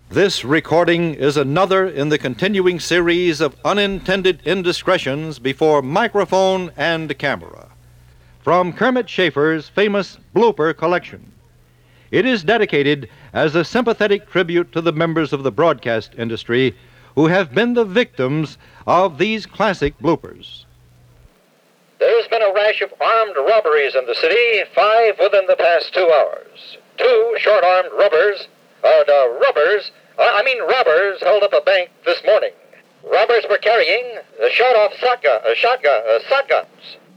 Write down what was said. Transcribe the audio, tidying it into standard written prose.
This recording is another in the continuing series of unintended indiscretions before microphone and camera. From Kermit Schaefer's famous blooper collection. It is dedicated as a sympathetic tribute to the members of the broadcast industry who have been the victims of these classic bloopers. There's been a rash of armed robberies in the city, 5 within the past 2 hours. 2 short-armed robbers held up a bank this morning. Robbers were carrying shot-off shotguns.